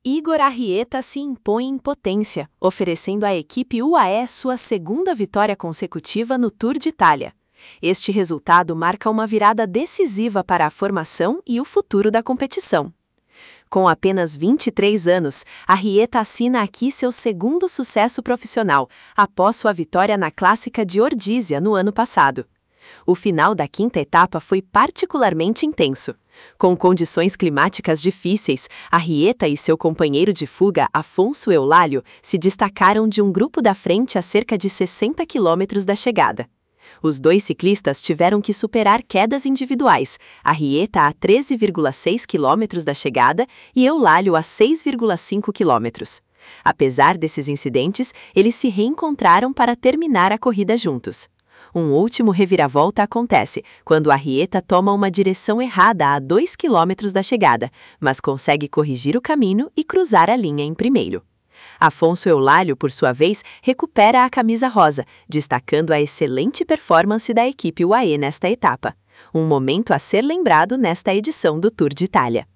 Igor Arrieta se impõe em potência, oferecendo à equipe UAE sua segunda vitória consecutiva no Tour de Itália. Este resultado marca uma virada decisiva para a formação e o futuro da competição. Com apenas 23 anos, Arrieta assina aqui seu segundo sucesso profissional, após sua vitória na Clássica de Ordizia no ano passado. O final da quinta etapa foi particularmente intenso. Com condições climáticas difíceis, Arrieta e seu companheiro de fuga, Afonso Eulálio, se destacaram de um grupo da frente a cerca de 60 quilômetros da chegada. Os dois ciclistas tiveram que superar quedas individuais, Arrieta a 13,6 quilômetros da chegada e Eulálio a 6,5 quilômetros. Apesar desses incidentes, eles se reencontraram para terminar a corrida juntos. Um último reviravolta acontece quando Arrieta toma uma direção errada a 2 quilômetros da chegada, mas consegue corrigir o caminho e cruzar a linha em primeiro. Afonso Eulálio, por sua vez, recupera a camisa rosa, destacando a excelente performance da equipe UAE nesta etapa. Um momento a ser lembrado nesta edição do Tour de Itália.